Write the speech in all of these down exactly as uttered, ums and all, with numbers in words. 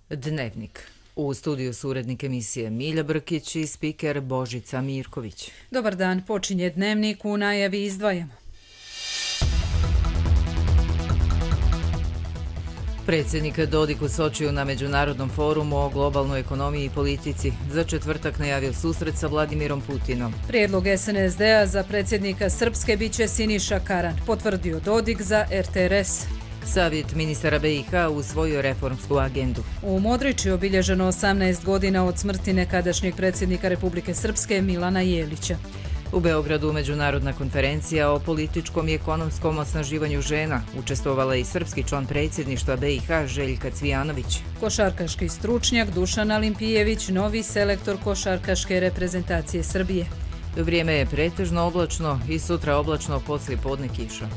Dnevnik. U studiju su urednik emisije Milja Brkić i spiker Božica Mirković. Dobar dan, počinje Dnevnik, u najavi izdvajamo. Predsjednik Dodik u Sočiju na Međunarodnom forumu o globalnoj ekonomiji i politici. Za četvrtak najavio susret sa Vladimirom Putinom. Prijedlog es en es de a za predsjednika Srpske biće Siniša Karan, potvrdio Dodik za er te er es. Savjet ministara be i ha usvojio reformsku agendu. U Modriči obilježeno osamnaest godina od smrti nekadašnjeg predsjednika Republike Srpske Milana Jelića. U Beogradu međunarodna konferencija o političkom i ekonomskom osnaživanju žena. Učestvovala je i srpski član predsjedništva be i ha Željka Cvijanović. Košarkaški stručnjak Dušan Alimpijević, novi selektor košarkaške reprezentacije Srbije. Vrijeme je pretežno oblačno i sutra oblačno, poslije podne kiša.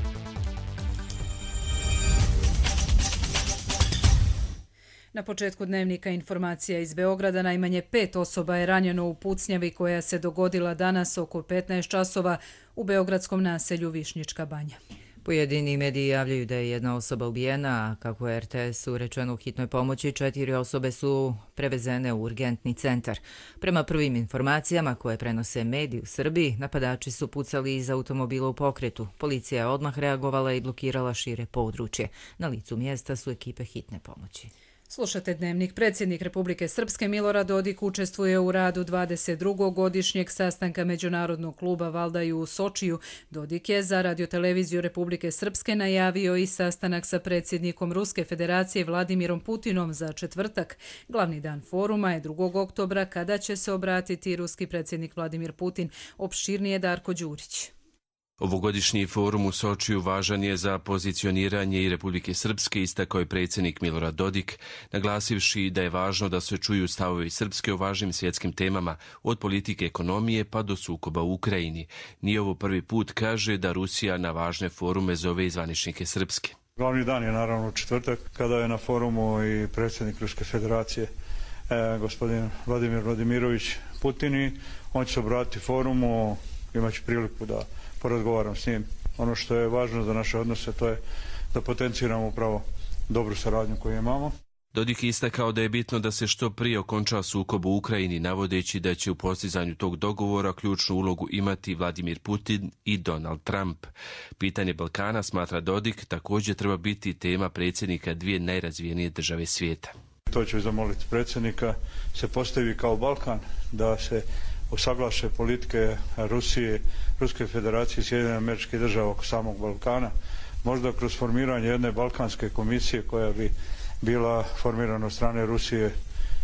Na početku Dnevnika informacija iz Beograda. Najmanje pet osoba je ranjeno u pucnjavi koja se dogodila danas oko petnaest časova u beogradskom naselju Višnjička Banja. Pojedini mediji javljaju da je jedna osoba ubijena, a kako je er te esu rečeno u hitnoj pomoći, četiri osobe su prevezene u urgentni centar. Prema prvim informacijama koje prenose mediji u Srbiji, napadači su pucali iz automobila u pokretu. Policija je odmah reagovala i blokirala šire područje. Na licu mjesta su ekipe hitne pomoći. Slušate Dnevnik. Predsjednik Republike Srpske Milorad Dodik učestvuje u radu dvadeset drugog godišnjeg sastanka Međunarodnog kluba Valdaju u Sočiju. Dodik je za radioteleviziju Republike Srpske najavio i sastanak sa predsjednikom Ruske federacije Vladimirom Putinom za četvrtak. Glavni dan foruma je drugog oktobra kada će se obratiti ruski predsjednik Vladimir Putin. Opširnije Darko Đurić. Ovogodišnji forum u Sočiju važan je za pozicioniranje i Republike Srpske, istakao je predsjednik Milorad Dodik, naglasivši da je važno da se čuju stavovi Srpske o važnim svjetskim temama, od politike ekonomije pa do sukoba u Ukrajini. Nije ovo prvi put, kaže, da Rusija na važne forume zove i zvaničnike Srpske. Glavni dan je naravno u četvrtak, kada je na forumu i predsjednik Ruske federacije, eh, gospodin Vladimir Vladimirović Putin. On će se obratiti forumu, imaće priliku da porazgovaram s njim. Ono što je važno za naše odnose, to je da potenciramo upravo dobru saradnju koju imamo. Dodik je istakao da je bitno da se što prije okonča sukob u Ukrajini, navodeći da će u postizanju tog dogovora ključnu ulogu imati Vladimir Putin i Donald Trump. Pitanje Balkana, smatra Dodik, također treba biti tema predsjednika dvije najrazvijenije države svijeta. To ću zamoliti predsjednika, se postavi kao Balkan, da se usaglaše politike Rusije, Ruske federacije i Sjedinjenih Američkih Država oko samog Balkana, možda kroz formiranje jedne balkanske komisije koja bi bila formirana od strane Rusije,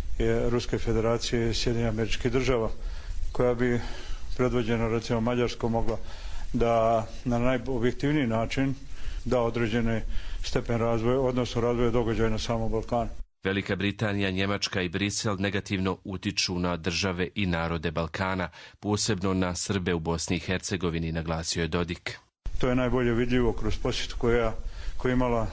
Ruske federacije i Sjedinjenih Američkih Država, koja bi predvođena recimo Mađarskom mogla da na najobjektivniji način da određene stepen razvoja, odnosno razvoja događaja na samom Balkanu. Velika Britanija, Njemačka i Brisel negativno utiču na države i narode Balkana, posebno na Srbe u Bosni i Hercegovini, naglasio je Dodik. To je najbolje vidljivo kroz posjetu koja, koja je imala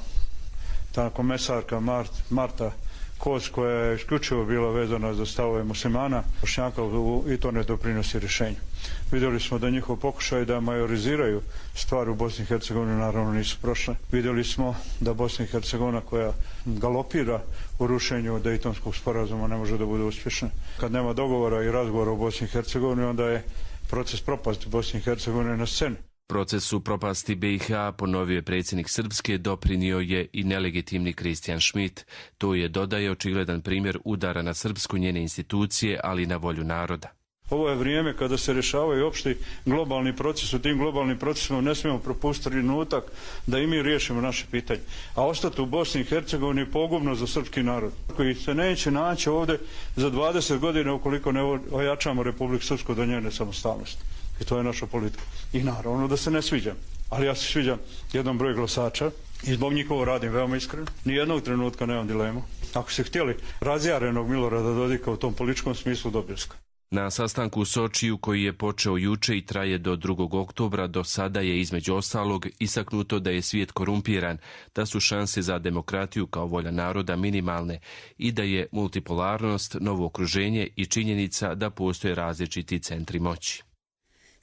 ta komesarka Mart, Marta Kos, koja je isključivo bila vezana za stavove muslimana, Bošnjaka, i to ne doprinosi rješenju. Vidjeli smo da njihov pokušaj da majoriziraju stvari u Bosni i Hercegovini naravno nisu prošle. Vidjeli smo da Bosna i Hercegovina, koja galopira u rušenju Dejtonskog sporazuma, ne može da bude uspješna. Kad nema dogovora i razgovora u Bosni i Hercegovini, onda je proces propasti Bosne i Hercegovine na sceni. Procesu propasti be i ha, ponovio je predsjednik Srpske, doprinio je i nelegitimni Kristijan Šmit. To je, dodaje, očigledan primjer udara na Srpsku, njene institucije, ali i na volju naroda. Ovo je vrijeme kada se rješavaju opšti globalni proces. U tim globalnim procesima ne smijemo propustiti trenutak da i mi riješimo naše pitanje. A ostati u Bosni i Hercegovini je pogubno za srpski narod, koji se neće naći ovdje za dvadeset godina ukoliko ne ojačamo Republiku Srpsku do njene samostalnosti. I to je naša politika. I naravno da se ne sviđam. Ali ja se sviđam jednom broju glasača i zbog njihovo radim veoma iskreno. Nijednog trenutka nemam dilemu. Ako ste htjeli razjarenog Milorada Dodika u tom političkom smislu, dobili ste. Na sastanku u Sočiju, koji je počeo juče i traje do drugog oktobra, do sada je između ostalog istaknuto da je svijet korumpiran, da su šanse za demokratiju kao volja naroda minimalne i da je multipolarnost novo okruženje i činjenica da postoje različiti centri moći.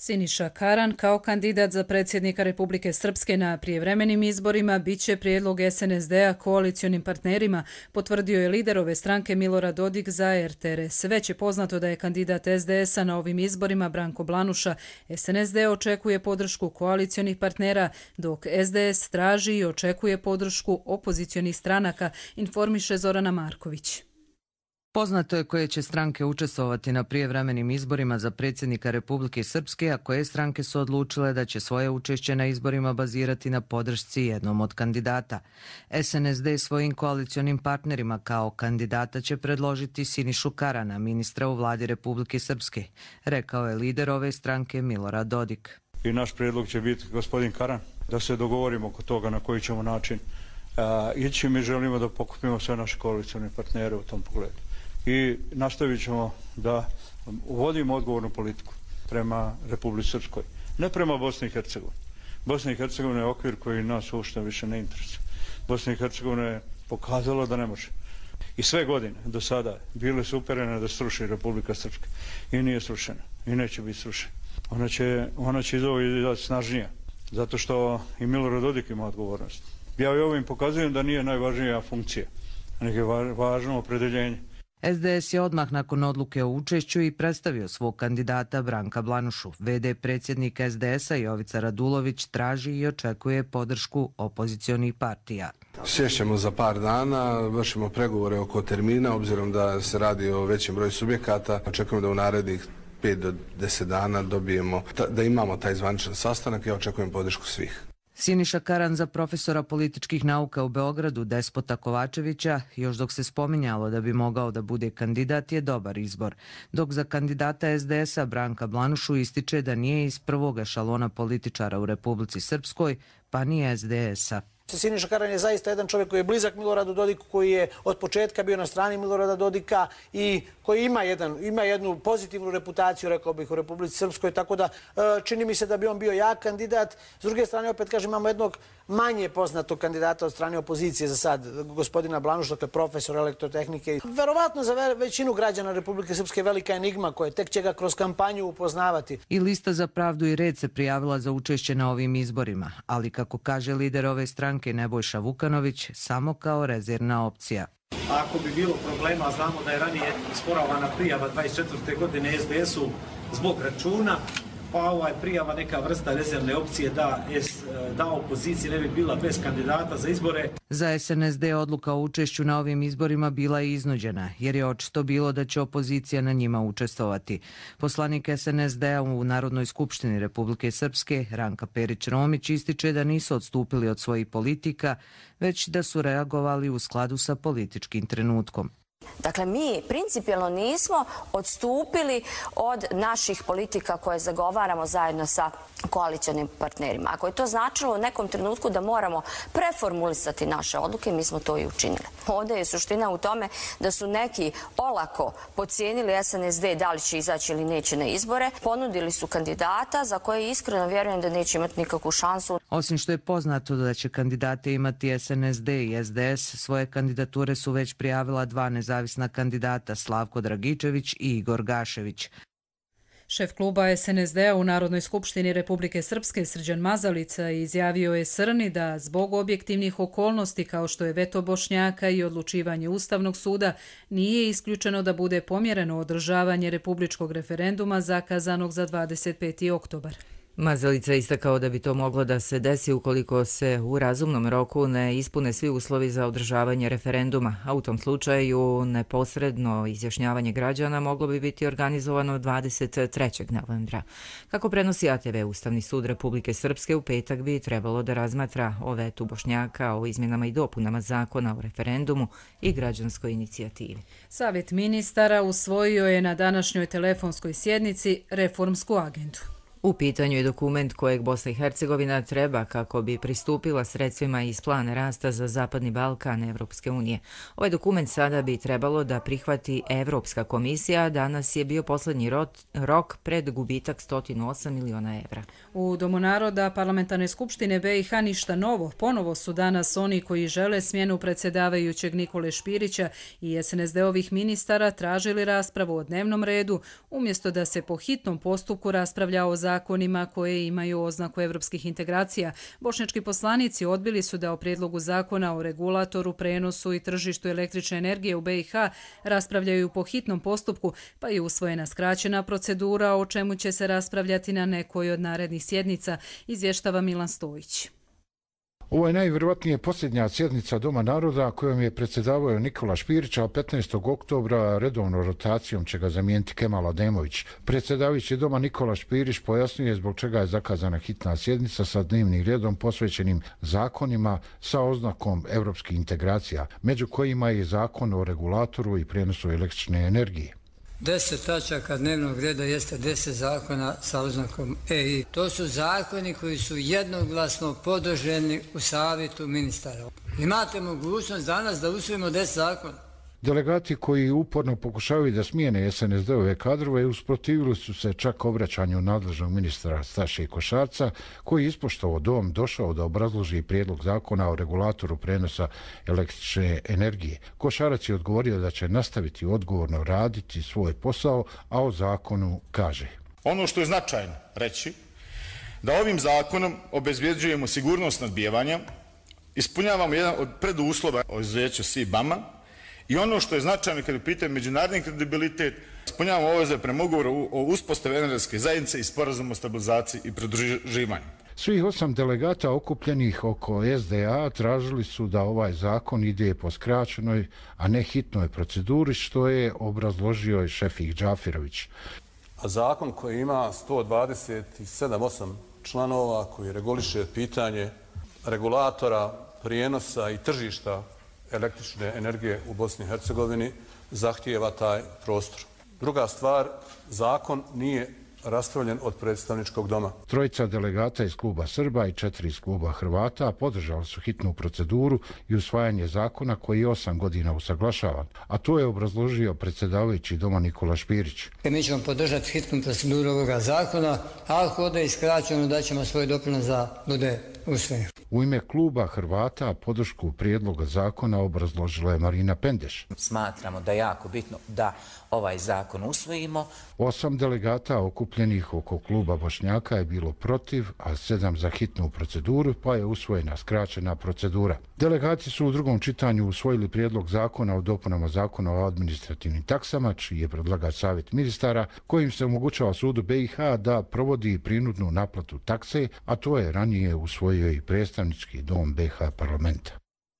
Siniša Karan kao kandidat za predsjednika Republike Srpske na prijevremenim izborima biće prijedlog S N S D-a koalicionim partnerima, potvrdio je lider ove stranke Milorad Dodik za R T R S. Već je poznato da je kandidat S D S-a na ovim izborima Branko Blanuša. S N S D očekuje podršku koalicionih partnera, dok S D S traži i očekuje podršku opozicionih stranaka, informiše Zorana Marković. Poznato je koje će stranke učestvovati na prijevremenim izborima za predsjednika Republike Srpske, a koje stranke su odlučile da će svoje učešće na izborima bazirati na podršci jednom od kandidata. S N S D svojim koalicionim partnerima kao kandidata će predložiti Sinišu Karana, ministra u vladi Republike Srpske, rekao je lider ove stranke Milorad Dodik. I naš prijedlog će biti gospodin Karan, da se dogovorimo oko toga na koji ćemo način a, ići. Mi želimo da pokupimo sve naše koalicijone partnere u tom pogledu. I nastavit ćemo da uvodimo odgovornu politiku prema Republici Srpskoj, ne prema Bosni i Hercegovini. Bosna i Hercegovina je okvir koji nas uopšte više ne interesuje. Bosna i Hercegovina je pokazala da ne može. I sve godine do sada bile su uperene da sruši Republika Srpska. I nije srušena. I neće biti srušena. Ona će, ona će iz ovo izaći snažnija. Zato što i Milorad Dodik ima odgovornost. Ja i ovim pokazujem da nije najvažnija funkcija, nego je važno opredeljenje. S D S je odmah nakon odluke o učešću i predstavio svog kandidata Branka Blanušu. V D predsjednik S D S-a Jovica Radulović traži i očekuje podršku opozicionih partija. Sješćemo za par dana, vršimo pregovore oko termina, obzirom da se radi o većem broju subjekata. Očekujemo da u narednih pet do deset dana dobijemo, da imamo taj zvaničan sastanak i ja očekujem podršku svih. Siniša Karan za profesora političkih nauka u Beogradu Despota Kovačevića, još dok se spominjalo da bi mogao da bude kandidat, je dobar izbor. Dok za kandidata S D S-a Branka Blanušu ističe da nije iz prvog ešalona političara u Republici Srpskoj, pa ni S D S-a. Siniša Karan je zaista jedan čovjek koji je blizak Miloradu Dodiku, koji je od početka bio na strani Milorada Dodika i koji ima, jedan, ima jednu pozitivnu reputaciju, rekao bih, u Republici Srpskoj, tako da čini mi se da bi on bio jak kandidat. S druge strane, opet kažem, imamo jednog manje poznatog kandidata od strane opozicije za sad, gospodina Blanuša, dakle profesor elektrotehnike. Verovatno za većinu građana Republike Srpske velika enigma koja tek će ga kroz kampanju upoznavati. I lista za pravdu i red se prijavila za učešće na ovim izborima, ali kako kaže lider ove stranke Nebojša Vukanović, samo kao rezervna opcija. Ako bi bilo problema, znamo da je ranije isporavana prijava dvadeset četvrte godine S D S-u zbog računa, pa ovaj prijava neka vrsta rezervne opcije da, da opozicija ne bi bila bez kandidata za izbore. Za S N S D odluka o učešću na ovim izborima bila je iznuđena, jer je očito bilo da će opozicija na njima učestvovati. Poslanik S N S D-a u Narodnoj skupštini Republike Srpske, Ranka Perić-Romić, ističe da nisu odstupili od svojih politika, već da su reagovali u skladu sa političkim trenutkom. Dakle, mi principijelno nismo odstupili od naših politika koje zagovaramo zajedno sa koalicionim partnerima. Ako je to značilo u nekom trenutku da moramo preformulisati naše odluke, mi smo to i učinili. Ovdje je suština u tome da su neki olako podcijenili S N S D da li će izaći ili neće na izbore. Ponudili su kandidata za koje iskreno vjerujem da neće imati nikakvu šansu. Osim što je poznato da će kandidate imati S N S D i S D S, svoje kandidature su već prijavila dva nezavisna kandidata, Slavko Dragičević i Igor Gašević. Šef kluba S N S D-a u Narodnoj skupštini Republike Srpske Srđan Mazalica izjavio je Srni da zbog objektivnih okolnosti kao što je veto Bošnjaka i odlučivanje Ustavnog suda nije isključeno da bude pomjereno održavanje republičkog referenduma zakazanog za dvadeset peti oktobar. Mazalica je istakao da bi to moglo da se desi ukoliko se u razumnom roku ne ispune svi uslovi za održavanje referenduma, a u tom slučaju neposredno izjašnjavanje građana moglo bi biti organizovano dvadeset trećeg novembra. Kako prenosi A T V, Ustavni sud Republike Srpske u petak bi trebalo da razmatra o vetu Bošnjaka, o izmjenama i dopunama zakona o referendumu i građanskoj inicijativi. Savjet ministara usvojio je na današnjoj telefonskoj sjednici reformsku agendu. U pitanju je dokument kojeg Bosna i Hercegovina treba kako bi pristupila sredstvima iz plana rasta za Zapadni Balkan Evropske unije. Ovaj dokument sada bi trebalo da prihvati Evropska komisija, a danas je bio poslednji rok pred gubitak sto osam miliona evra. U Domu naroda Parlamentarne skupštine B i H ništa novo. Ponovo su danas oni koji žele smjenu predsjedavajućeg Nikole Špirića i S N S D-ovih ministara tražili raspravu o dnevnom redu, umjesto da se po hitnom postupku raspravlja o zakonu zakonima koje imaju oznaku evropskih integracija. Bošnjački poslanici odbili su da o prijedlogu zakona o regulatoru, prenosu i tržištu električne energije u B i H raspravljaju po hitnom postupku, pa je usvojena skraćena procedura o čemu će se raspravljati na nekoj od narednih sjednica, izvještava Milan Stojić. Ovo je najvjerojatnije posljednja sjednica Doma naroda kojom je predsjedavao Nikola Špirić, a petnaestog oktobra redovnom rotacijom će ga zamijeniti Kemal Ademović. Predsjedavajući Doma Nikola Špirić pojasnjuje zbog čega je zakazana hitna sjednica sa dnevnim redom posvećenim zakonima sa oznakom evropskih integracija, među kojima je zakon o regulatoru i prijenosu električne energije. Deset tačaka dnevnog reda jeste deset zakona sa oznakom E I. To su zakoni koji su jednoglasno podrženi u savjetu ministara. Imate mogućnost danas da usvojimo deset zakona. Delegati koji uporno pokušavaju da smijene S N S D-ove kadrove usprotivili su se čak obraćanju nadležnog ministra Staše Košarca, koji je ispoštovao dom došao da obrazloži prijedlog zakona o regulatoru prenosa električne energije. Košarac je odgovorio da će nastaviti odgovorno raditi svoj posao, a o zakonu kaže: Ono što je značajno reći, da ovim zakonom obezbjeđujemo sigurnost snabdijevanja, ispunjavamo jedan od preduslova o izuzeću S I B A-ma, i ono što je značajno kada je pitanje međunarodni kredibilitet, ispunjavamo obaveze prema ugovoru o uspostavi energetske zajednice i sporazumu o stabilizaciji i pridruživanju. Svih osam delegata okupljenih oko S D A tražili su da ovaj zakon ide po skraćenoj, a ne hitnoj proceduri, što je obrazložio i Šefik Džafirović. A zakon koji ima sto dvadeset sedam osam članova, koji reguliše pitanje regulatora, prijenosa i tržišta električne energije u Bosni i Hercegovini, zahtijeva taj prostor. Druga stvar, zakon nije raspravljen od predstavničkog doma. Trojica delegata iz kluba Srba i četiri iz kluba Hrvata podržali su hitnu proceduru i usvajanje zakona koji je osam godina usaglašavan, a to je obrazložio predsjedavajući Doma Nikola Špirić. Mi ćemo podržati hitnu proceduru ovoga zakona, a ako ode iskraćeno da ćemo svoj doprinos da bude usvojen. U ime kluba Hrvata podršku prijedloga zakona obrazložila je Marina Pendeš. Smatramo da je jako bitno da ovaj zakon usvojimo. Osam delegata okupljenih oko kluba Bošnjaka je bilo protiv, a sedam za hitnu proceduru, pa je usvojena skraćena procedura. Delegati su u drugom čitanju usvojili prijedlog zakona o dopunama zakona o administrativnim taksama, čiji je predlagač savjet ministara, kojim se omogućava sudu B i H da provodi prinudnu naplatu takse, a to je ranije usvojio i predstavnički dom B i H parlamenta.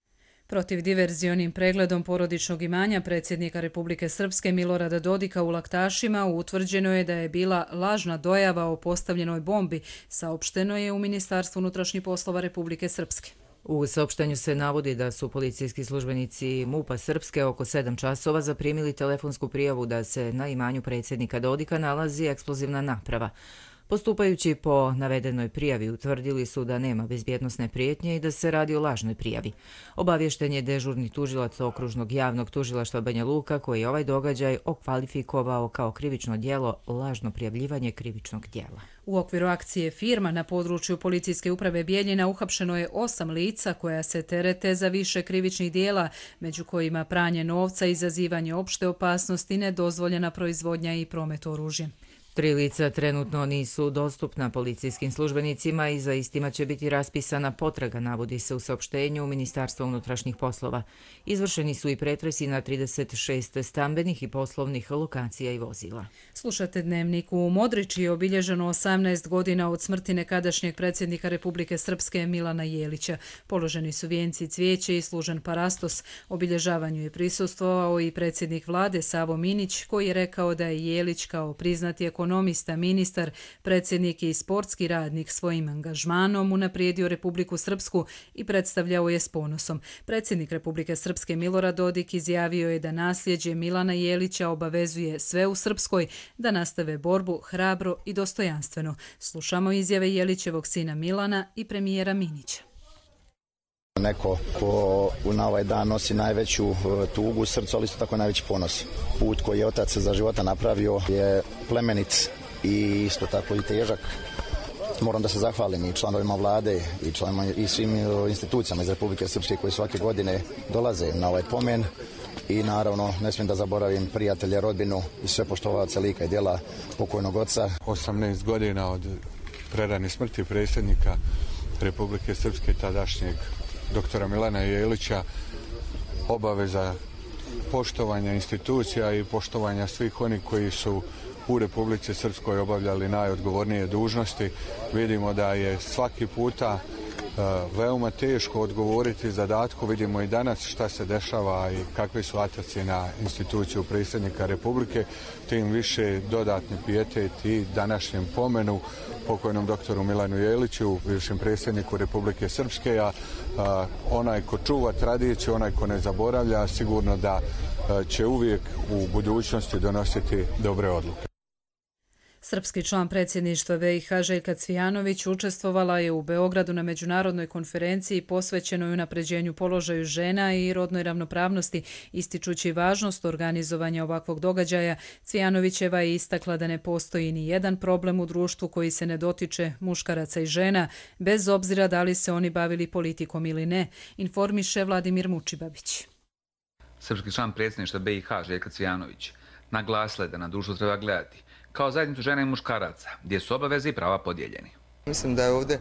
Protiv diverzionim pregledom porodičnog imanja predsjednika Republike Srpske Milorada Dodika u Laktašima utvrđeno je da je bila lažna dojava o postavljenoj bombi, saopšteno je u Ministarstvu unutrašnjih poslova Republike Srpske. U saopštenju se navodi da su policijski službenici MUP-a Srpske oko sedam časova zaprimili telefonsku prijavu da se na imanju predsjednika Dodika nalazi eksplozivna naprava. Postupajući po navedenoj prijavi utvrdili su da nema bezbjednosne prijetnje i da se radi o lažnoj prijavi. Obavješten je dežurni tužilac okružnog javnog tužilaštva Banja Luka koji je ovaj događaj okvalifikovao kao krivično djelo lažno prijavljivanje krivičnog djela. U okviru akcije Firma na području Policijske uprave Bijeljina uhapšeno je osam lica koja se terete za više krivičnih dijela, među kojima pranje novca, izazivanje opšte opasnosti, nedozvoljena proizvodnja i promet oružjem. Tri lica trenutno nisu dostupna policijskim službenicima i za istima će biti raspisana potraga, navodi se u saopštenju Ministarstva unutrašnjih poslova. Izvršeni su i pretresi na trideset šest stambenih i poslovnih lokacija i vozila. Slušate Dnevnik. U Modriči je obilježeno osamnaest godina od smrti nekadašnjeg predsjednika Republike Srpske Milana Jelića. Položeni su vijenci cvijeće i služen parastos. Obilježavanju je prisustvovao i predsjednik vlade Savo Minić, koji je rekao da je Jelić kao priznati ekonomista, ministar, predsjednik i sportski radnik svojim angažmanom unaprijedio Republiku Srpsku i predstavljao je s ponosom. Predsjednik Republike Srpske Milorad Dodik izjavio je da nasljeđe Milana Jelića obavezuje sve u Srpskoj da nastave borbu hrabro i dostojanstveno. Slušamo izjave Jelićevog sina Milana i premijera Minića. Neko ko na ovaj dan nosi najveću tugu u srcu, ali isto tako najveći ponos. Put koji je otac za života napravio je plemenit i isto tako i težak. Moram da se zahvalim i članovima vlade i, članovima, i svim institucijama iz Republike Srpske koji svake godine dolaze na ovaj pomen i naravno ne smijem da zaboravim prijatelje, rodbinu i sve poštovaoce lika i djela pokojnog oca. osamnaest godina od prerane smrti predsjednika Republike Srpske, tadašnjeg doktora Milana Jelića, obaveza poštovanja institucija i poštovanja svih onih koji su u Republici Srpskoj obavljali najodgovornije dužnosti. Vidimo da je svaki puta uh, veoma teško odgovoriti zadatku. Vidimo i danas šta se dešava i kakvi su ataci na instituciju predsjednika Republike. Tim više dodatni pijetet i današnjem pomenu pokojnom doktoru Milanu Jeliću, bivšem predsjedniku Republike Srpske, a uh, onaj ko čuva tradiciju, onaj ko ne zaboravlja, sigurno da uh, će uvijek u budućnosti donositi dobre odluke. Srpski član predsjedništva B i H Željka Cvijanović učestvovala je u Beogradu na međunarodnoj konferenciji posvećenoj unapređenju položaju žena i rodnoj ravnopravnosti, ističući važnost organizovanja ovakvog događaja. Cvijanovićeva je istakla da ne postoji ni jedan problem u društvu koji se ne dotiče muškaraca i žena, bez obzira da li se oni bavili politikom ili ne, informiše Vladimir Mučibabić. Srpski član predsjedništva B i H Željka Cvijanović naglasila je da na društvo treba gledati kao zajednicu žena i muškaraca, gdje su obaveze i prava podijeljeni. Mislim da je ovdje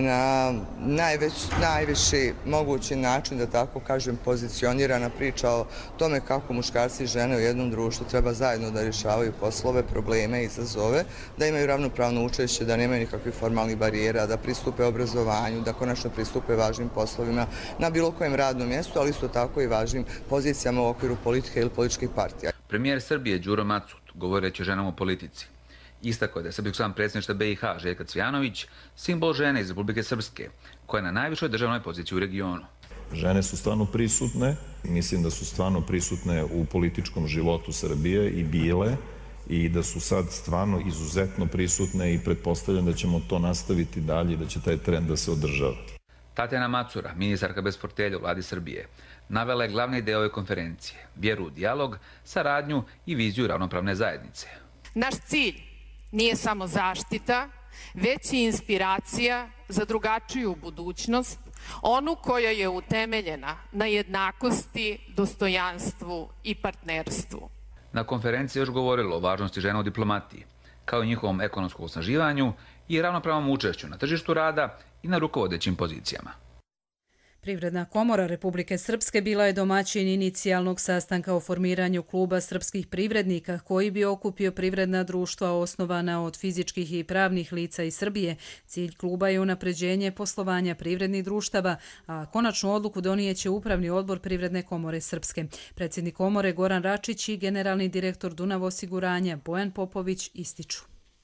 na najveć, najviši mogući način, da tako kažem, pozicionirana priča o tome kako muškarci i žene u jednom društvu treba zajedno da rješavaju poslove, probleme, izazove, da imaju ravnopravno učešće, da nemaju nikakvih formalnih barijera, da pristupe obrazovanju, da konačno pristupe važnim poslovima na bilo kojem radnom mjestu, ali isto tako i važnim pozicijama u okviru politike ili političkih partija. Premijer Srbije Đuro Macut, govoreći o ženama u politici, istakao je da je srpski član predsjedništva B i H Željka Cvijanović simbol žene iz Republike Srpske, koja je na najvišoj državnoj poziciji u regionu. Žene su stvarno prisutne, mislim da su stvarno prisutne u političkom životu Srbije i bile, i da su sad stvarno izuzetno prisutne i pretpostavljam da ćemo to nastaviti dalje i da će taj trend da se održava. Tatjana Macura, ministarka bez portfelja u vladi Srbije, navela je glavne ideje ove konferencije, vjeru u dijalog, saradnju i viziju ravnopravne zajednice. Naš cilj nije samo zaštita, već i inspiracija za drugačiju budućnost, onu koja je utemeljena na jednakosti, dostojanstvu i partnerstvu. Na konferenciji još govorilo o važnosti žena u diplomatiji, kao i njihovom ekonomskom osnaživanju i ravnopravnom učešću na tržištu rada i na rukovodećim pozicijama. Privredna komora Republike Srpske bila je domaćin inicijalnog sastanka o formiranju kluba srpskih privrednika koji bi okupio privredna društva osnovana od fizičkih i pravnih lica iz Srbije. Cilj kluba je unapređenje poslovanja privrednih društava, a konačnu odluku donijeće Upravni odbor Privredne komore Srpske. Predsjednik komore Goran Račić i generalni direktor Dunav osiguranja Bojan Popović ističu.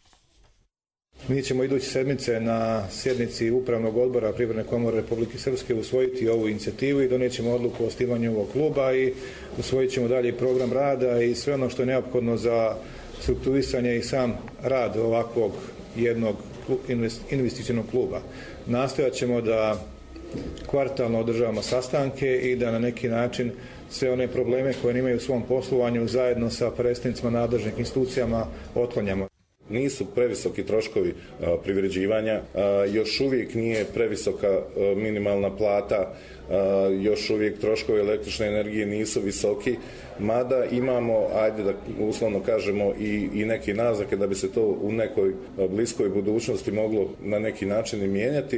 Mi ćemo iduće sedmice na sjednici Upravnog odbora Privredne komore Republike Srpske usvojiti ovu inicijativu i donijet ćemo odluku o osnivanju ovog kluba i usvojit ćemo dalje program rada i sve ono što je neophodno za strukturisanje i sam rad ovakvog jednog investicionog kluba. Nastojat ćemo da kvartalno održavamo sastanke i da na neki način sve one probleme koje imaju u svom poslovanju zajedno sa predstavnicima nadležnih institucijama otklanjamo. Nisu previsoki troškovi a, privređivanja, a, još uvijek nije previsoka a, minimalna plata, a, još uvijek troškovi električne energije nisu visoki, mada imamo, ajde da uslovno kažemo, i, i neke naznake da bi se to u nekoj bliskoj budućnosti moglo na neki način i mijenjati.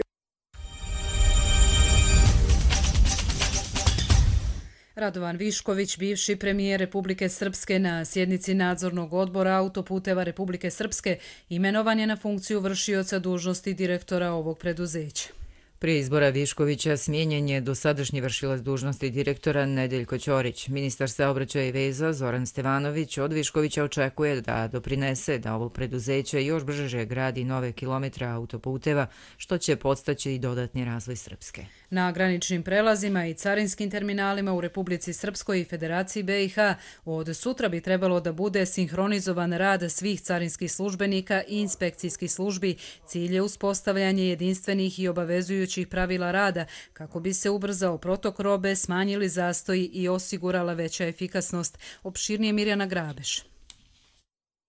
Radovan Višković, bivši premijer Republike Srpske, na sjednici nadzornog odbora Autoputeva Republike Srpske, imenovan je na funkciju vršioca dužnosti direktora ovog preduzeća. Prije izbora Viškovića smijenjen je dosadašnji vršilac dužnosti direktora Nedeljko Ćorić. Ministar saobraćaja i veza Zoran Stevanović od Viškovića očekuje da doprinese da ovo preduzeće još brže gradi nove kilometre autoputeva, što će podstaći i dodatni razvoj Srpske. Na graničnim prelazima i carinskim terminalima u Republici Srpskoj i Federaciji B i H od sutra bi trebalo da bude sinhronizovan rad svih carinskih službenika i inspekcijskih službi. Cilj je uspostavljanje jedinstvenih i obavezujućih pravila rada kako bi se ubrzao protok robe, smanjili zastoji i osigurala veća efikasnost. Opširnije Mirjana Grabeš.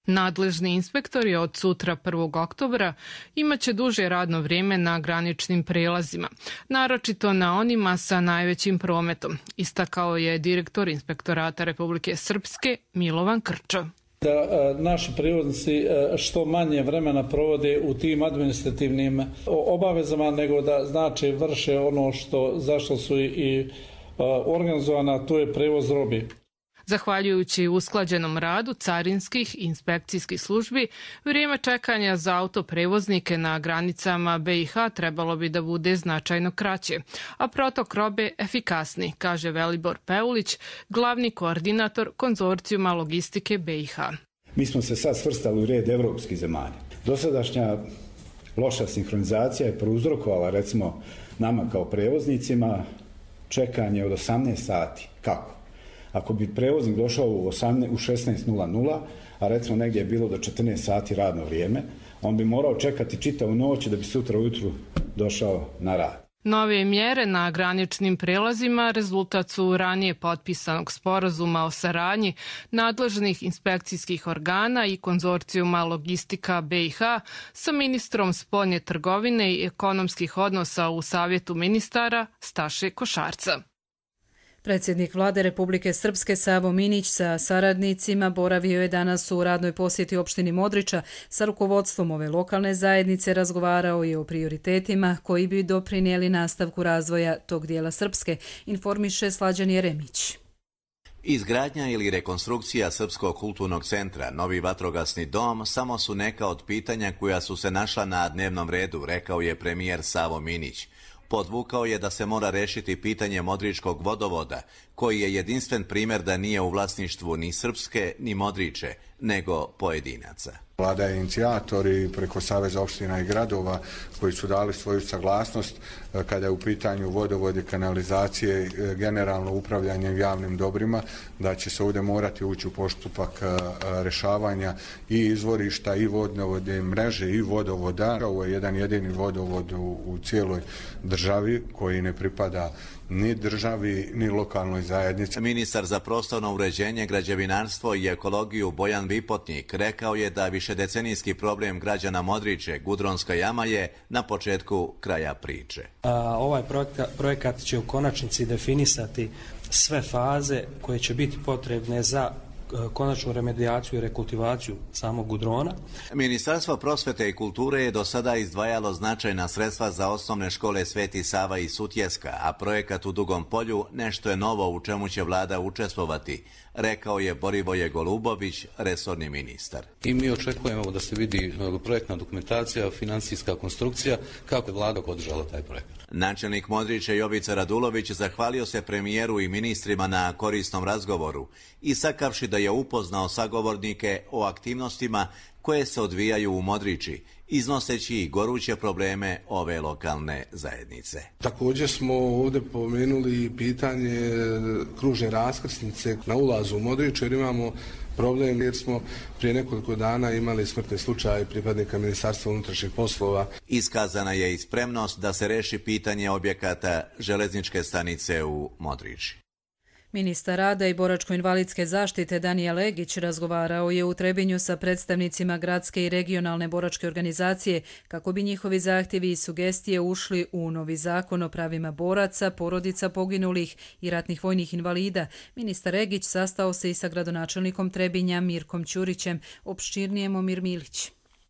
Nadležni inspektori od sutra prvog oktobra imaće duže radno vrijeme na graničnim prelazima, naročito na onima sa najvećim prometom, istakao je direktor Inspektorata Republike Srpske Milovan Krčo. Da naši prevoznici što manje vremena provode u tim administrativnim obavezama, nego da znači vrše ono što zašto su i organizovana, to je prevoz robe. Zahvaljujući usklađenom radu carinskih i inspekcijskih službi, vrijeme čekanja za autoprevoznike na granicama B i H trebalo bi da bude značajno kraće, a protok robe efikasniji, kaže Velibor Peulić, glavni koordinator konzorcijuma logistike B i H. Mi smo se sad svrstali u red evropskih zemalja. Dosadašnja loša sinhronizacija je prouzrokovala, recimo, nama kao prevoznicima čekanje od osamnaest sati. Kako? Ako bi prevoznik došao u šesnaest nula nula, a recimo negdje je bilo do četrnaest sati radno vrijeme, on bi morao čekati čitavu noć da bi sutra ujutru došao na rad. Nove mjere na graničnim prelazima rezultat su ranije potpisanog sporazuma o saradnji nadležnih inspekcijskih organa i konzorcijuma logistika B i H sa ministrom spoljne trgovine i ekonomskih odnosa u Savjetu ministara Staše Košarca. Predsjednik Vlade Republike Srpske Savo Minić sa saradnicima boravio je danas u radnoj posjeti opštini Modriča. Sa rukovodstvom ove lokalne zajednice razgovarao je o prioritetima koji bi doprinijeli nastavku razvoja tog dijela Srpske, informiše Slađan Jeremić. Izgradnja ili rekonstrukcija Srpskog kulturnog centra, novi vatrogasni dom, samo su neka od pitanja koja su se našla na dnevnom redu, rekao je premijer Savo Minić. Podvukao je da se mora rešiti pitanje Modričkog vodovoda, koji je jedinstven primjer da nije u vlasništvu ni Srpske ni Modriče, nego pojedinaca. Vlada je inicijator i preko Saveza opština i gradova koji su dali svoju saglasnost kada je u pitanju vodovode, kanalizacije, generalno upravljanje javnim dobrima, da će se ovdje morati ući u postupak rešavanja i izvorišta i vodovode, mreže i vodovoda. Ovo je jedan jedini vodovod u, u cijeloj državi koji ne pripada ni državi, ni lokalnoj zajednici. Ministar za prostorno uređenje, građevinarstvo i ekologiju Bojan Vipotnik rekao je da višedecenijski problem građana Modriče, Gudronska jama, je na početku kraja priče. A, ovaj projekat, projekat će u konačnici definisati sve faze koje će biti potrebne za konačnu remedijaciju i rekultivaciju samog Gudrona. Ministarstvo prosvete i kulture je do sada izdvajalo značajna sredstva za osnovne škole Sveti Sava i Sutjeska, a projekat u Dugom polju nešto je novo u čemu će vlada učestvovati, rekao je Borivoje Golubović, resorni ministar. I mi očekujemo da se vidi projektna dokumentacija, financijska konstrukcija, kako je vlada podržala taj projekat. Načelnik Modriče Jovica Radulović zahvalio se premijeru i ministrima na korisnom razgovoru, istakavši da je upoznao sagovornike o aktivnostima koje se odvijaju u Modriči, iznoseći i goruće probleme ove lokalne zajednice. Također smo ovdje pomenuli pitanje kružne raskrsnice na ulazu u Modriču, jer imamo problem jer smo prije nekoliko dana imali smrtne slučaje pripadnika Ministarstva unutrašnjih poslova. Iskazana je i spremnost da se reši pitanje objekata železničke stanice u Modriči. Ministar rada i boračko-invalidske zaštite Danijel Egić razgovarao je u Trebinju sa predstavnicima gradske i regionalne boračke organizacije kako bi njihovi zahtjevi i sugestije ušli u novi zakon o pravima boraca, porodica poginulih i ratnih vojnih invalida. Ministar Egić sastao se i sa gradonačelnikom Trebinja Mirkom Ćurićem, opširnije Momir Milić.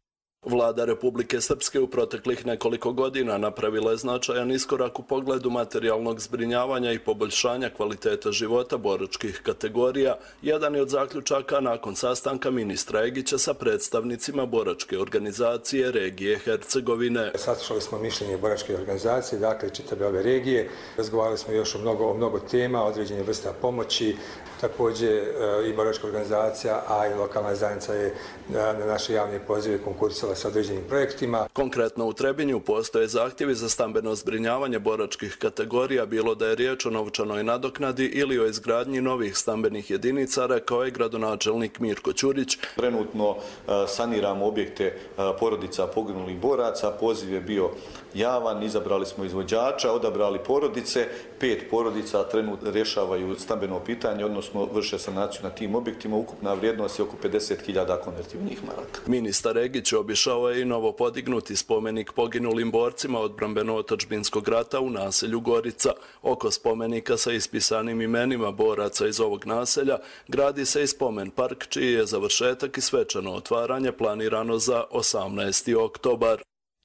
Vlada Republike Srpske u proteklih nekoliko godina napravila je značajan iskorak u pogledu materijalnog zbrinjavanja i poboljšanja kvalitete života boračkih kategorija. Jedan je od zaključaka nakon sastanka ministra Egića sa predstavnicima boračke organizacije regije Hercegovine. Saslušali smo mišljenje boračke organizacije, dakle čitave ove regije. Razgovarali smo još o mnogo, o mnogo tema, određenje vrsta pomoći. Također i boračka organizacija, a i lokalna zajednica je na naše javne pozive konkursala sa određenim projektima. Konkretno u Trebinju postoje zahtjevi za stambeno zbrinjavanje boračkih kategorija, bilo da je riječ o novčanoj nadoknadi ili o izgradnji novih stambenih jedinica, rekao je gradonačelnik Mirko Ćurić. Trenutno saniramo objekte porodica poginulih boraca, poziv je bio javan, izabrali smo izvođača, odabrali porodice pet porodica trenutno rješavaju stambeno pitanje, odnosno vrše sanaciju na tim objektima. Ukupna vrijednost je oko pedeset hiljada konvertibilnih maraka. Ministar Regić obišao je i novo podignuti spomenik poginulim borcima odbrambeno-otadžbinskog rata u naselju Gorica. Oko spomenika sa ispisanim imenima boraca iz ovog naselja gradi se i spomen park, čiji je završetak i svečano otvaranje planirano za osamnaesti oktobar.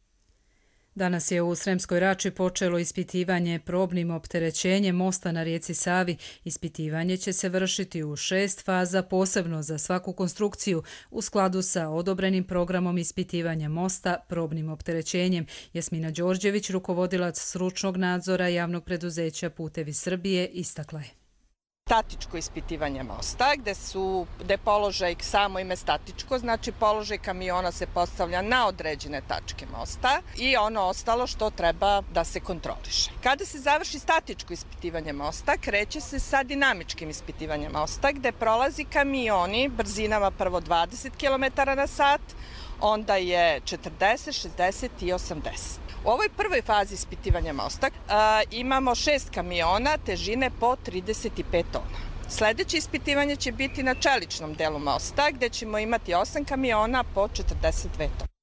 Danas je u Sremskoj Rači počelo ispitivanje probnim opterećenjem mosta na rijeci Savi. Ispitivanje će se vršiti u šest faza, posebno za svaku konstrukciju, u skladu sa odobrenim programom ispitivanja mosta probnim opterećenjem. Jasmina Đorđević, rukovodilac stručnog nadzora javnog preduzeća Putevi Srbije, istakla je. Statičko ispitivanje mosta, gde su, gde položaj, samo ime statičko, znači položaj kamiona se postavlja na određene tačke mosta i ono ostalo što treba da se kontroliše. Kada se završi statičko ispitivanje mosta, kreće se sa dinamičkim ispitivanjem mosta, gde prolazi kamioni brzinama prvo dvadeset kilometara na sat, onda je četrdeset, šezdeset i osamdeset. U ovoj prvoj fazi ispitivanja mosta a, imamo šest kamiona težine po trideset pet tona. Sljedeće ispitivanje će biti na čeličnom delu mosta, gde ćemo imati osam kamiona po četrdeset dve tone.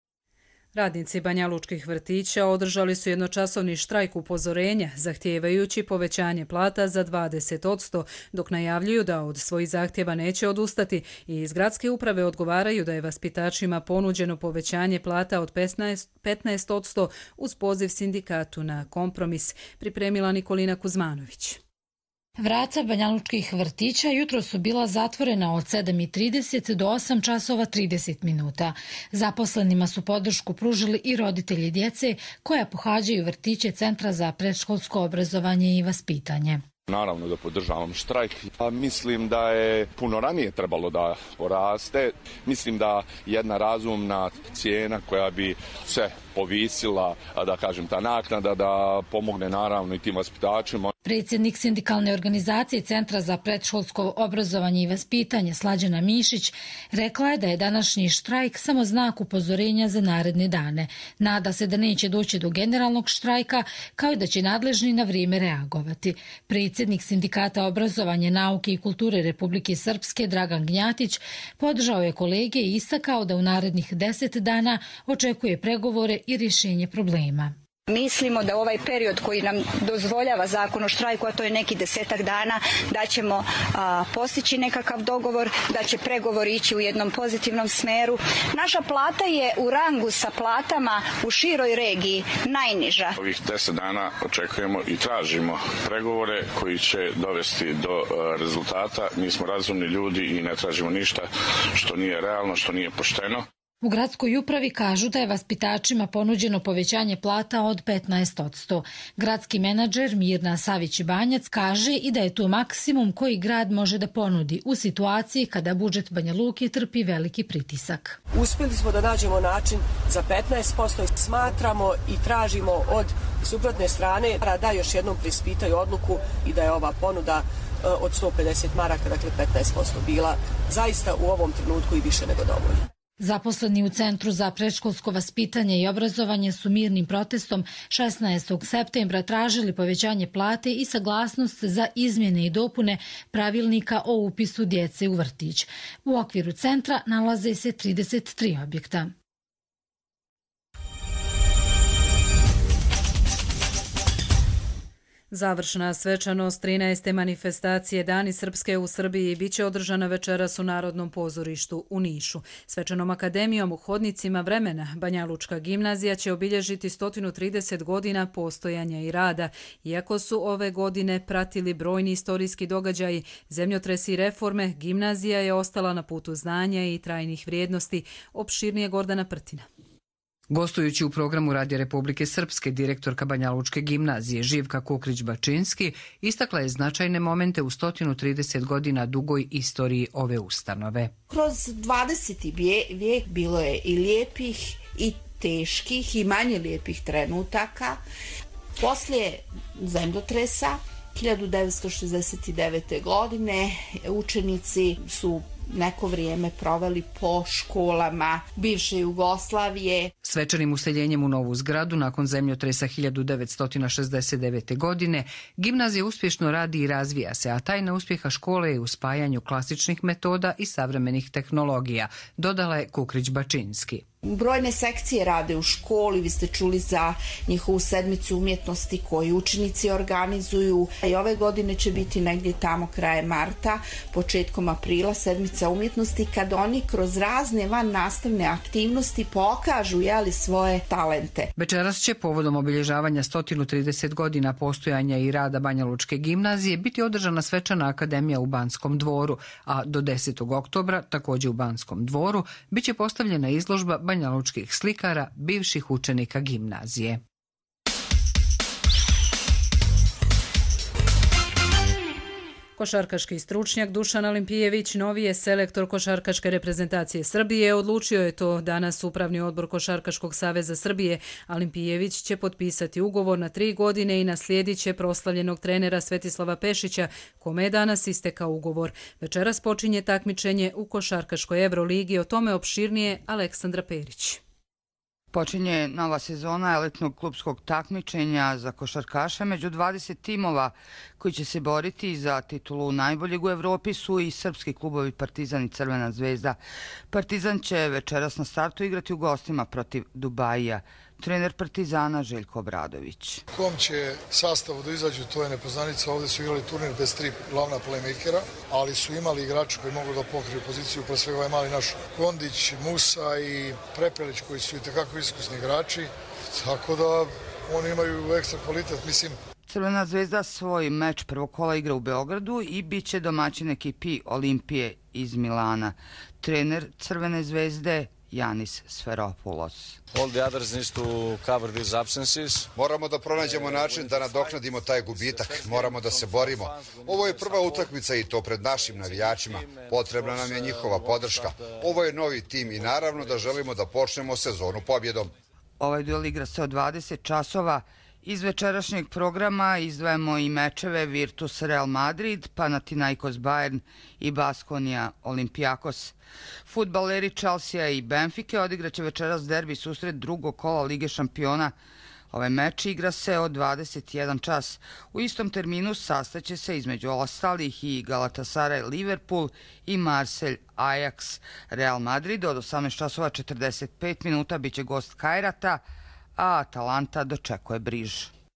Radnici banjalučkih vrtića održali su jednočasovni štrajk upozorenja, zahtijevajući povećanje plata za dvadeset posto, dok najavljuju da od svojih zahtjeva neće odustati i iz gradske uprave odgovaraju da je vaspitačima ponuđeno povećanje plata od petnaest posto uz poziv sindikatu na kompromis, pripremila Nikolina Kuzmanović. Vrata banjalučkih vrtića jutro su bila zatvorena od sedam i trideset do osam časova trideset minuta. Zaposlenima su podršku pružili i roditelji djece koja pohađaju vrtiće Centra za predškolsko obrazovanje i vaspitanje. Naravno da podržavam štrajk. Mislim da je puno ranije trebalo da poraste. Mislim da jedna razumna cijena koja bi se povisila, da kažem, ta naknada da pomogne naravno i tim vaspitačima. Predsjednik sindikalne organizacije Centra za predškolsko obrazovanje i vaspitanje Slađana Mišić rekla je da je današnji štrajk samo znak upozorenja za naredne dane. Nada se da neće doći do generalnog štrajka, kao i da će nadležni na vrijeme reagovati. Predsjednik Sindikata obrazovanja, nauke i kulture Republike Srpske Dragan Gnjatić podržao je kolege i istakao da u narednih deset dana očekuje pregovore i rješenje problema. Mislimo da ovaj period koji nam dozvoljava zakon o štrajku, a to je neki desetak dana, da ćemo a, postići nekakav dogovor, da će pregovori ići u jednom pozitivnom smeru. Naša plata je u rangu sa platama u široj regiji najniža. Ovih deset dana očekujemo i tražimo pregovore koji će dovesti do a, rezultata. Mi smo razumni ljudi i ne tražimo ništa što nije realno, što nije pošteno. U gradskoj upravi kažu da je vaspitačima ponuđeno povećanje plata od petnaest posto. Gradski menadžer Mirna Savić-Banjac kaže i da je to maksimum koji grad može da ponudi u situaciji kada budžet Banja Luke trpi veliki pritisak. Uspjeli smo da nađemo način za petnaest posto i smatramo i tražimo od suprotne strane da još jednom preispitaju odluku i da je ova ponuda od sto pedeset maraka, dakle petnaest posto bila zaista u ovom trenutku i više nego dovoljno. Zaposleni u Centru za predškolsko vaspitanje i obrazovanje su mirnim protestom šesnaestog septembra tražili povećanje plate i saglasnost za izmjene i dopune pravilnika o upisu djece u vrtić. U okviru centra nalaze se trideset tri objekta. Završna svečanost trinaeste manifestacije Dani Srpske u Srbiji biće održana večeras u Narodnom pozorištu u Nišu. Svečanom akademijom u hodnicima vremena Banjalučka gimnazija će obilježiti sto trideset godina postojanja i rada. Iako su ove godine pratili brojni istorijski događaji, zemljotresi i reforme, gimnazija je ostala na putu znanja i trajnih vrijednosti. Opširnije Gordana Prtina. Gostujući u programu Radija Republike Srpske, direktorka Banjalučke gimnazije Živka Kukrić-Bačinski istakla je značajne momente u sto trideset godina dugoj istoriji ove ustanove. Kroz dvadeseti vijek bilo je i lijepih i teških i manje lijepih trenutaka. Poslije zemljotresa hiljadu devetsto šezdeset devete. godine učenici su neko vrijeme proveli po školama bivše Jugoslavije. Svečanim useljenjem u novu zgradu nakon zemljotresa hiljadu devetsto šezdeset devete. godine gimnazija uspješno radi i razvija se, a tajna uspjeha škole je u spajanju klasičnih metoda i savremenih tehnologija, dodala je Kukrić-Bačinski. Brojne sekcije rade u školi, vi ste čuli za njihovu sedmicu umjetnosti koju učenici organizuju. I ove godine će biti negdje tamo kraje marta, početkom aprila sedmica umjetnosti kad oni kroz razne van nastavne aktivnosti pokažu jeli, svoje talente. Večeras će povodom obilježavanja sto trideset godina postojanja i rada Banjalučke gimnazije biti održana svečana akademija u Banskom dvoru, a do desetog oktobra također u Banskom dvoru bit će postavljena izložba banjalučkih slikara bivših učenika gimnazije. Košarkaški stručnjak Dušan Alimpijević novi je selektor košarkaške reprezentacije Srbije. Odlučio je to danas Upravni odbor Košarkaškog saveza Srbije. Alimpijević će potpisati ugovor na tri godine i naslijedit će proslavljenog trenera Svetislava Pešića, kome je danas istekao ugovor. Večeras počinje takmičenje u košarkaškoj Euroligi. O tome opširnije Aleksandra Perić. Počinje nova sezona elitnog klubskog takmičenja za košarkaše. Među dvadeset timova koji će se boriti za titulu najboljeg u Evropi su i srpski klubovi Partizan i Crvena zvezda. Partizan će večeras na startu igrati u gostima protiv Dubaija. Trener Partizana Željko Obradović. Kom će sastavu da izađu, to je nepoznanica. Ovdje su igrali turnir bez tri glavna playmakera, ali su imali igrače koji mogu da pokriju poziciju, pre svega ovaj mali naš Kondić, Musa i Prepelić koji su i tekako iskusni igrači, tako da oni imaju ekstra kvalitet, mislim. Crvena zvezda svoj meč prvog kola igra u Beogradu i bit će domaćin ekipi Olimpije iz Milana. Trener Crvene zvezde Janis Sferopoulos. All the others needs to cover these absences. Moramo da pronađemo način da nadoknadimo taj gubitak. Moramo da se borimo. Ovo je prva utakmica i to pred našim navijačima. Potrebna nam je njihova podrška. Ovo je novi tim i naravno da želimo da počnemo sezonu pobjedom. Ovaj duel igra se od dvadeset časova. Iz večerašnjeg programa izdvajamo i mečeve Virtus Real Madrid, Panathinaikos Bayern i Baskonia Olympiakos. Fudbaleri Chelsea i Benfike odigraće večeras derbi susret drugog kola Lige šampiona. Ovaj meč igra se od dvadeset jedan čas. U istom terminu sastaće se između ostalih i Galatasaray Liverpool i Marseille Ajax. Real Madrid od osamnaest časova četrdeset pet minuta biće gost Kajrata, a Atalanta dočekuje Briž.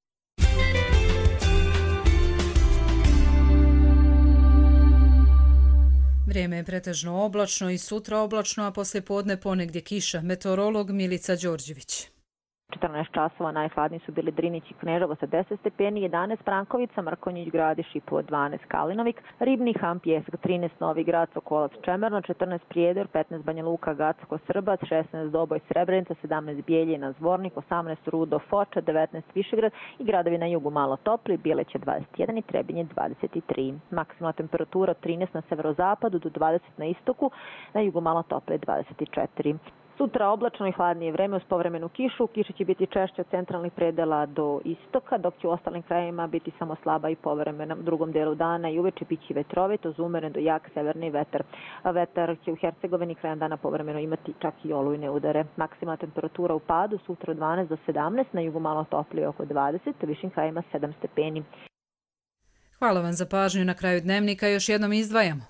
Vrijeme je pretežno oblačno i sutra oblačno, a poslije podne ponegdje kiša. Meteorolog Milica Đorđević. četrnaest časova najhladniji su bili Drinić i Kneževo sa deset stepeni, jedanaest Frankovica, Mrkonjić, Gradiš i po dvanaest Kalinovik, Ribni, Ham, Pjesak, trinaest Novi Grad, Sokolac, Čemerno, četrnaest Prijedor, petnaest Banja Luka, Gacko, Srbac, šesnaest Doboj, Srebrenica, sedamnaest Bijeljina, Zvornik, osamnaest Rudo, Foča, devetnaest Višegrad i gradovi na jugu malo topli, Bileće dvadeset jedan i Trebinje dvadeset tri. Maksimalna temperatura od trinaest na severozapadu do dvadeset na istoku, na jugu malo topli dvadeset četiri. Sutra oblačno i hladnije vreme uz povremenu kišu. Kiša će biti češće od centralnih predela do istoka, dok će u ostalim krajevima biti samo slaba i povremena. U drugom delu dana i uveče biće vetrovito uz umeren do jak severni vetar. A vetar će u Hercegovini krajem dana povremeno imati čak i olujne udare. Maksimalna temperatura u padu sutra od dvanaest do sedamnaest, na jugu malo toplije oko dvadeset, u višim krajevima sedam stepeni. Hvala vam za pažnju. Na kraju dnevnika još jednom izdvajamo.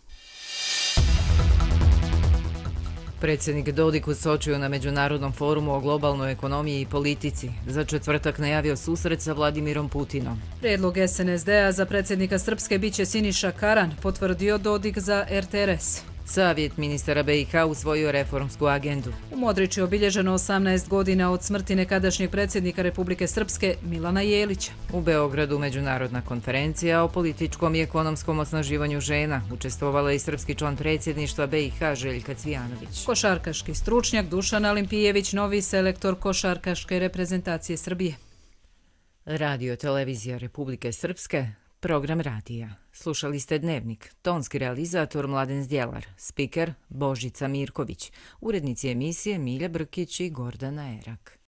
Predsjednik Dodik u Sočiju na Međunarodnom forumu o globalnoj ekonomiji i politici za četvrtak najavio susret sa Vladimirom Putinom. Prijedlog S N S D-a za predsjednika Srpske biće Siniša Karan, potvrdio Dodik za R T R S. Savjet ministara B i H usvojio reformsku agendu. U Modriči je obilježeno osamnaest godina od smrti nekadašnjeg predsjednika Republike Srpske Milana Jelića. U Beogradu međunarodna konferencija o političkom i ekonomskom osnaživanju žena. Učestvovala i srpski član predsjedništva B i H Željka Cvijanović. Košarkaški stručnjak Dušan Alimpijević, novi selektor košarkaške reprezentacije Srbije. Radio televizija Republike Srpske, program radija. Slušali ste Dnevnik, tonski realizator Mladen Zdjelar, spiker Božica Mirković, urednici emisije Milja Brkić i Gordana Erak.